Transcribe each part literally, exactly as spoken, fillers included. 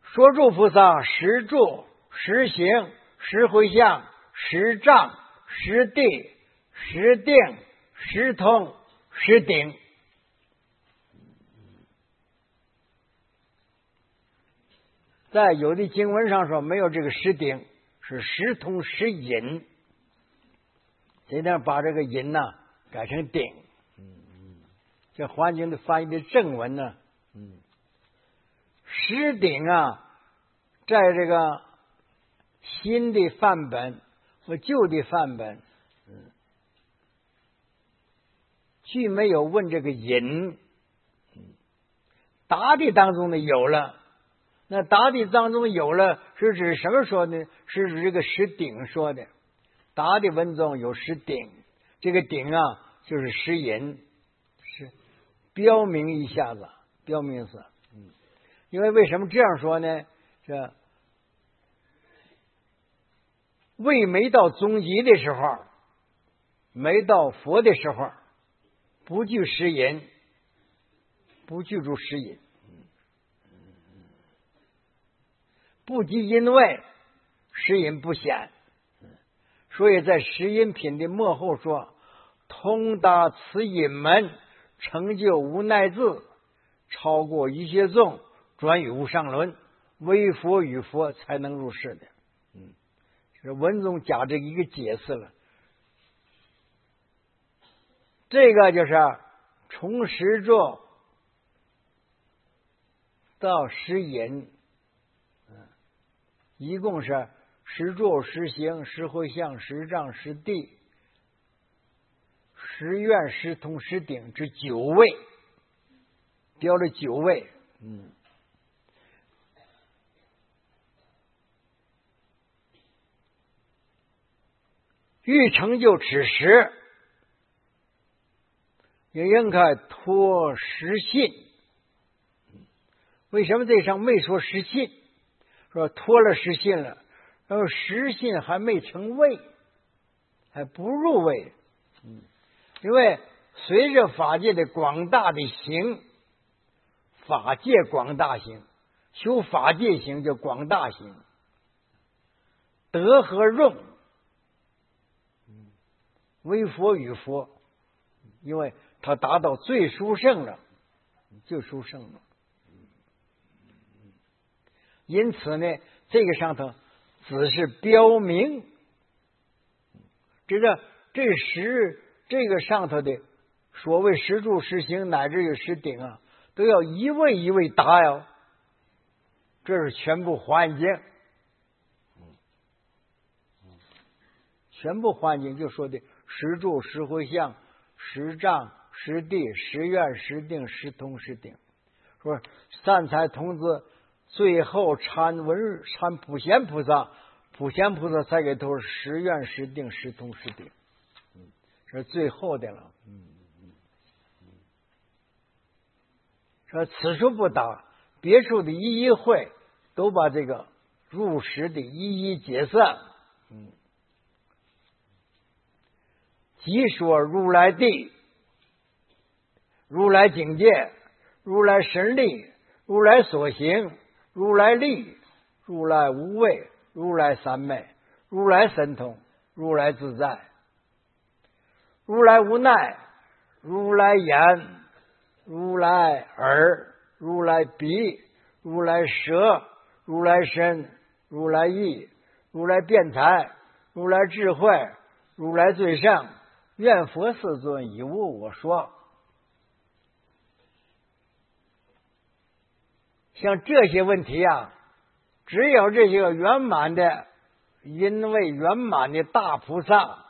说住菩萨实住、实行、实回向、实障、实地、实定、实通、实顶。在有的经文上说没有这个实顶，是实通实隐。这点把这个隐呢、啊、改成顶。这环境的翻译的正文呢，嗯，实顶啊，在这个新的范本和旧的范本，嗯，既没有问这个隐，嗯，答的当中呢有了。那答的当中有了，是指什么说呢？是指这个实顶说的。答的文中有实顶，这个顶啊就是实隐，是标明一下子，标明是，嗯，因为为什么这样说呢？这未没到终极的时候，没到佛的时候，不具实隐，不具住实隐。不及因为实隐不显，所以在实隐品的末后说：“通达此隐门，成就无奈自，超过一切众，转于无上轮，唯佛与佛才能入世的。”嗯，这文中加这一个解释了。这个就是从实住到实隐。一共是实住、实行、实回向、实障、实地、实愿、实通、实顶之九位，标了九位。嗯，欲成就此时，也应该托实信。为什么这上没说实信？说托了实信了，然后实信还没成位，还不入位。嗯，因为随着法界的广大的行，法界广大行，修法界行叫广大行，德和用，为佛与佛，因为他达到最殊胜了，最殊胜了。因此呢，这个上头只是标明，这个这实这个上头的所谓实住、实行乃至于实顶啊，都要一位一位答呀，这是全部环境，全部环境就说的实住、实回向、实障、实地、实愿、实定、实通、实顶，说善财童子。最后参文参普贤菩萨，普贤菩萨才给头实愿、实定、实通、实顶，嗯，是最后的了。嗯嗯嗯，说此处不答，别处的一一会都把这个入实的一一解释。嗯，即说如来地、如来境界、如来神力、如来所行。如来力，如来无畏，如来三昧，如来神通，如来自在，如来无奈，如来眼，如来耳，如来鼻，如来舌，如来身，如来意，如来辩才，如来智慧，如来最胜，愿佛世尊以无我说。像这些问题啊，只有这些个圆满的，因为圆满的大菩萨，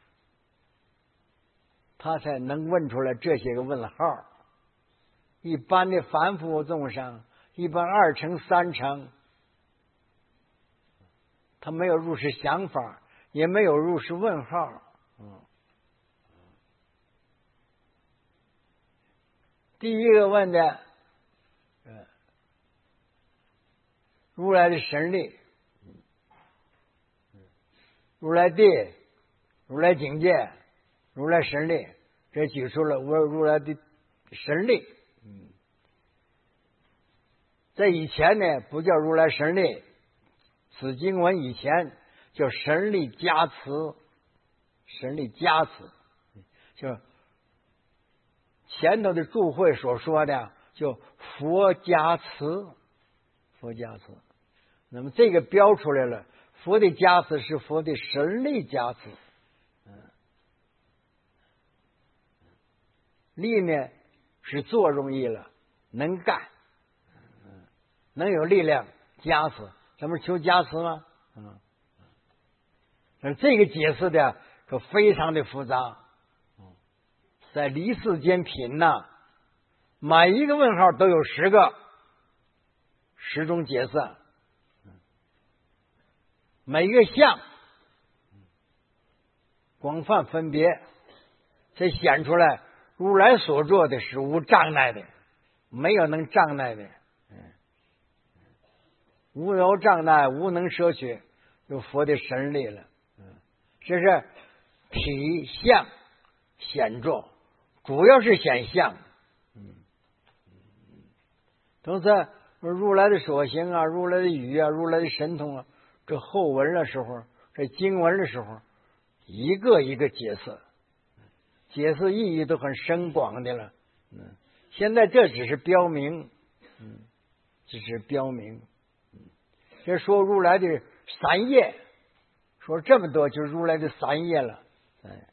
他才能问出来这些个问号。一般的凡夫众生，一般二乘三乘，他没有入世想法，也没有入世问号。嗯，第一个问的。如来的神力，如来地，如来境界，如来神力，这举出了我如来的神力。嗯， 在以前呢，不叫如来神力，此经文以前叫神力加持，神力加持，就前头的注会所说的叫佛加持，佛加持。那么这个标出来了，佛的加持是佛的神力加持，嗯，力呢是做容易了，能干，嗯，能有力量加持，咱们求加持吗？嗯，而这个解释的可非常的复杂，在离世间品呐，每一个问号都有十个十种解释，每一个相广泛分别，才显出来如来所做的是无障碍的，没有能障碍的，无有障碍，无能摄取，有佛的神力了。这是体相显著，主要是显相。同时如来的所行啊，如来的语啊，如来的神通啊，这后文的时候，这经文的时候，一个一个解释，解释意义都很深广的了。嗯，现在这只是标明，嗯，只是标明。嗯，这说如来的三业，说这么多就是如来的三业了。哎，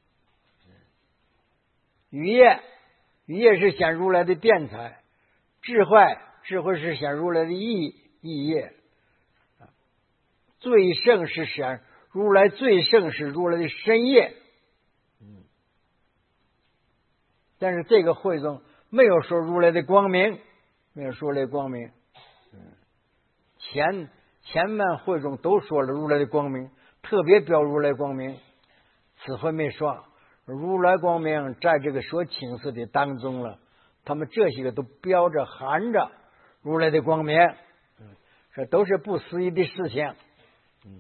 语业，语业是显如来的辩才；智慧，智慧是显如来的意意业；最胜是显如来最胜是如来的身业。嗯，但是这个会中没有说如来的光明，没有说如来光明。嗯，前前面会中都说了如来的光明，特别标如来光明，此回没说。如来光明在这个所请示的当中了，他们这些个都标着含着如来的光明，嗯，这都是不思议的事情。嗯，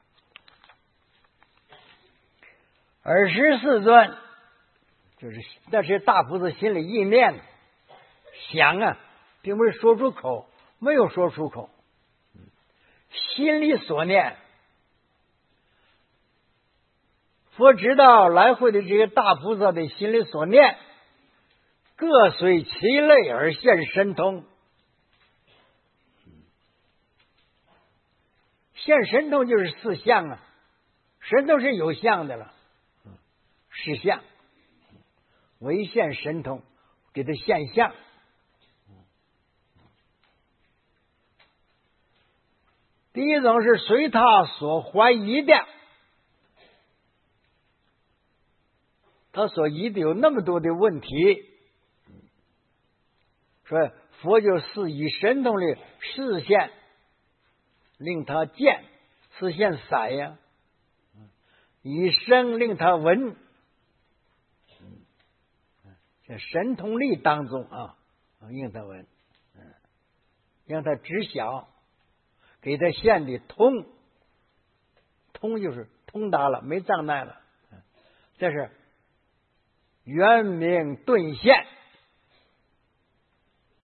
二十四尊就是那些大菩萨心里意念想啊，并不是说出口，没有说出口，心里所念。佛知道来回的这些大菩萨的心里所念，各随其类而现神通。现神通就是四相啊，神通是有相的了，是相，唯现神通，给他现相。第一种是随他所怀疑的，他所疑的有那么多的问题，所以佛就是以神通的视线令他见，视线色呀，以声令他闻，在神通力当中啊，令他闻，让他知晓，给他现的通，通就是通达了，没障碍了，这是圆明顿现。